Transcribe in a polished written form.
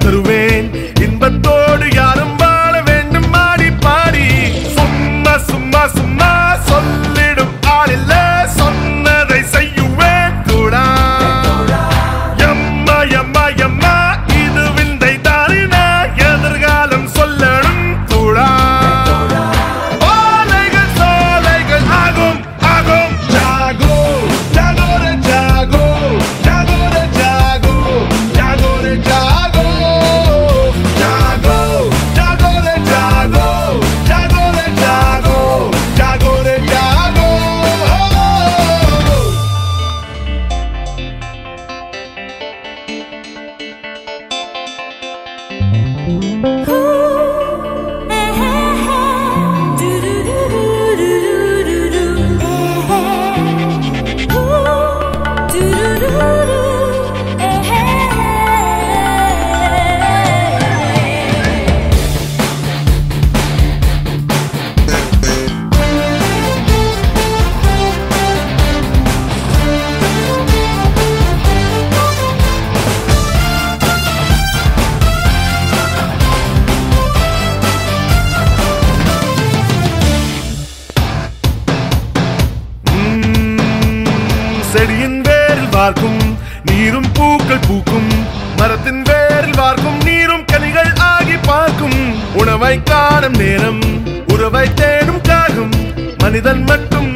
தருவேன் இன்பத்தோடு யாரும் வாழ வேண்டும் மாடி பாடி சும்மா சும்மா சும்மா சொல்லிடும் ஆளில்ல சொன்னதை செய்யுவேன் தூடா எம்மா எம்மா எம்மா இது விந்தை தாரினா எதிர்காலம் சொல்லணும் தூடா ஓலைகள் சோலைகள் ஆகும் ஆகும் ஜாகோ ஜாகோர ஜாகோ ஜாகோர ஜாகோ ஜாகோர ஜாகோ ஜாகோ ஜாகோர ஜாகோ ஜாகோர ஜாகோ ஜாகோர ஜாகோ செடியின் வேரில் வார்க்கும் நீரும் பூக்கள் பூக்கும் மரத்தின் வேரில் வார்க்கும் நீரும் கனிகள் ஆகி பார்க்கும் உணவை காணும் நேரம் உறவை தேடும் காகும் மனிதன் மட்டும்